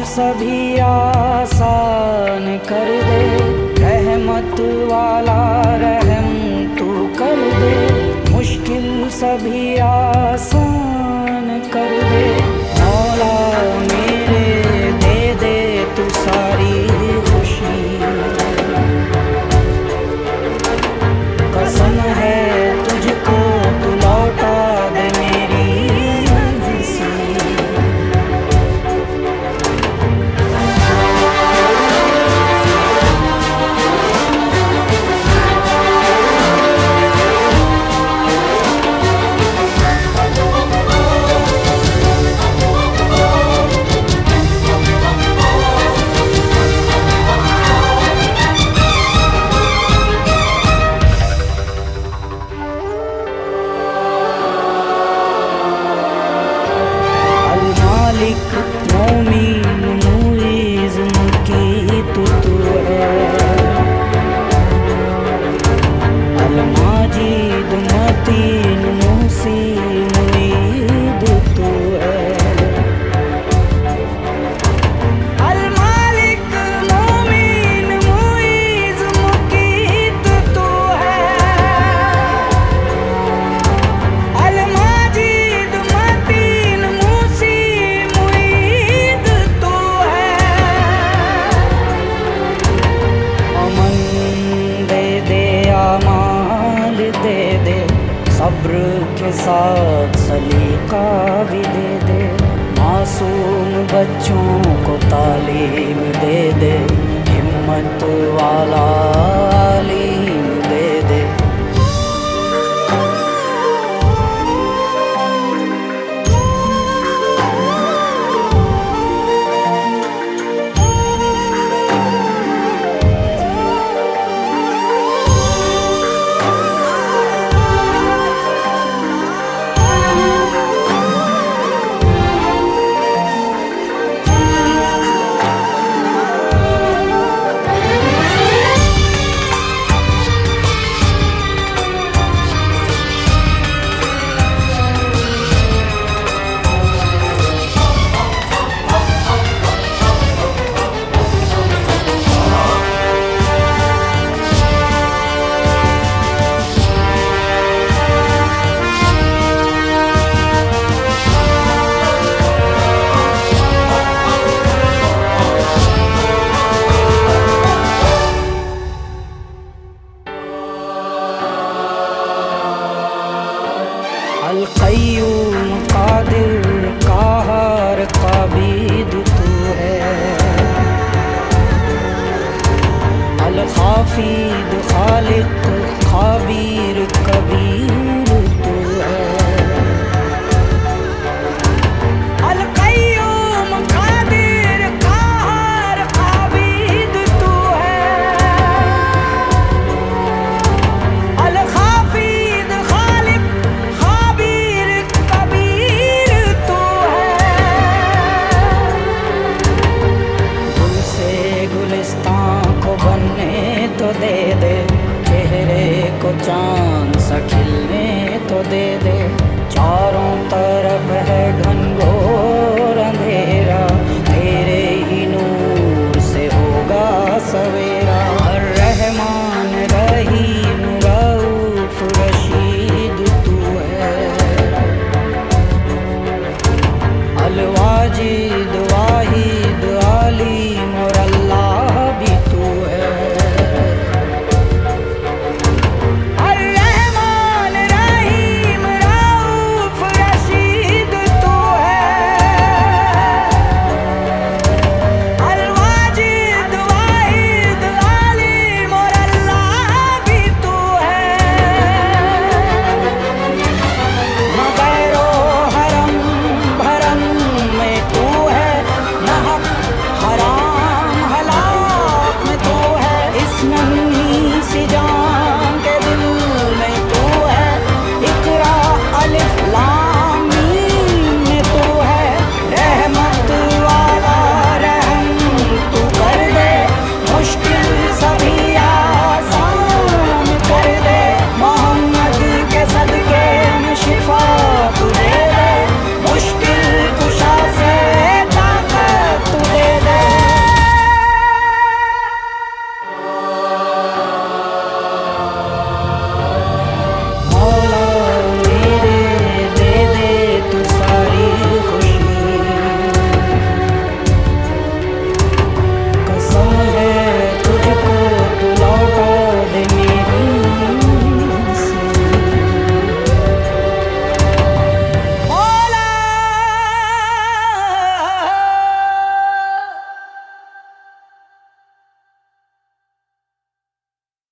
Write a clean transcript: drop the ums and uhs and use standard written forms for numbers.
सभी आसान कर दे, रहमत वाला रहम तू कर दे। मुश्किल सभी आसान कर दे, मौला मेरे दे दे तू सारी खुशी। कसम है तुझको तू लौटा दे मेरी खुशी। मालिक मोमीन मुईज़ मुकीत तू है, अल माजिद मतीन मूसी मुईद तू है। अल मालिक मोमीन मुईज़ मुकीत तू है, अल माजिद मतीन मूसी दे दे, सब्र के साथ सलीका भी दे दे। मासूम बच्चों को तालीम दे दे, हिम्मत वाला आलीम दे दे। अल क़य्यूम क़ादिर क़हार क़ाबीद तू है, अल ख़ाफ़िद ख़ालिक़ ख़बीर कबीर तू है। अल क़य्यूम क़ादिर क़हार क़ाबीद तू है, अल ख़ाफ़िद ख़ालिक़ तो दे दे, चेहरे को चांद सा खिलने तो दे दे। चारों तरफ है घनघोर अंधेरा, तेरे ही नूर से होगा सवेरा। हर रहमान रहीम रऊफ रशीद तू है, अल वाजिद